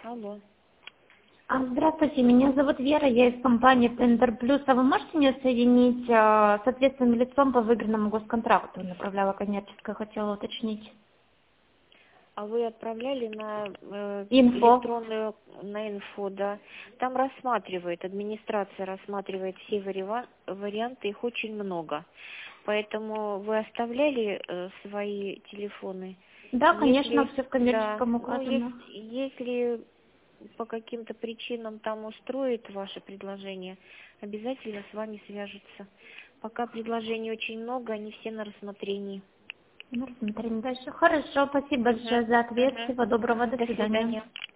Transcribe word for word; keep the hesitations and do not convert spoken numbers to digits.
Алло. А, Здравствуйте, меня зовут Вера, я из компании Tender Plus. А вы можете меня соединить а, с ответственным лицом по выигранному госконтракту? Направляла коммерческая, хотела уточнить. А вы отправляли на э, Инфо. электронную, на инфо, да? Там рассматривает, администрация рассматривает все вариа- варианты, их очень много. Поэтому вы оставляли э, свои телефоны? Да, конечно, Если, все в да, коммерческом ну, указано. есть, если по каким-то причинам там устроит ваше предложение, обязательно с вами свяжутся. Пока предложений очень много, они все на рассмотрении. Ну, рассмотрим дальше. Хорошо, спасибо Угу, большое за ответ. угу, Всего доброго, угу. до До свидания. свидания.